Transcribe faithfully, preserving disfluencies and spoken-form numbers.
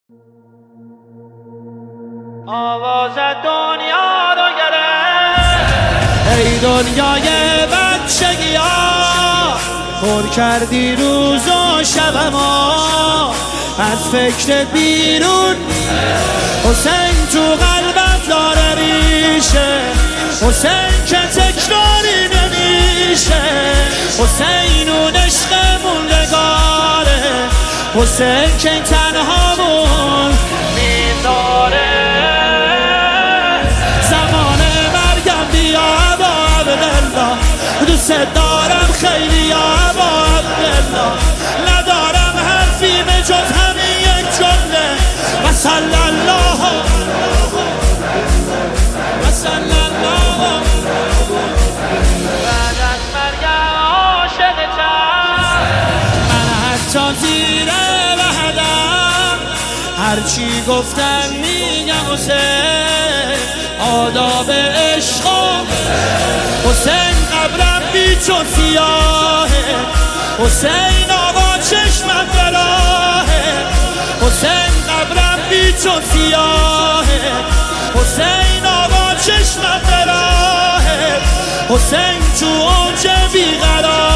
آواز دنیا رو گرفت، ای دنیای بچگی ها، پر کردی روز و شبما از فکر بیرون. حسین تو قلبت داره ریشه، حسین که تکراری نمیشه، حسین اون عشق موندگاره، حسین که تنهامون میذاره. زمان مرگم بیا ابا عبدالله، دوست دارم خیلی یا ابا عبدالله، ندارم حرفی به جز همین یک جمله و صلی الله و صلی الله. بعد از مرگم عاشقتم، من حتی زیر وحدم هرچی گفتن میگم حسین، آداب عشق حسین، قبرم بی چون سیاهه، حسین آقا چشمم براهه، حسین قبرم بی چون سیاهه، حسین آقا چشمم براهه، حسین تو اوج بیقرار.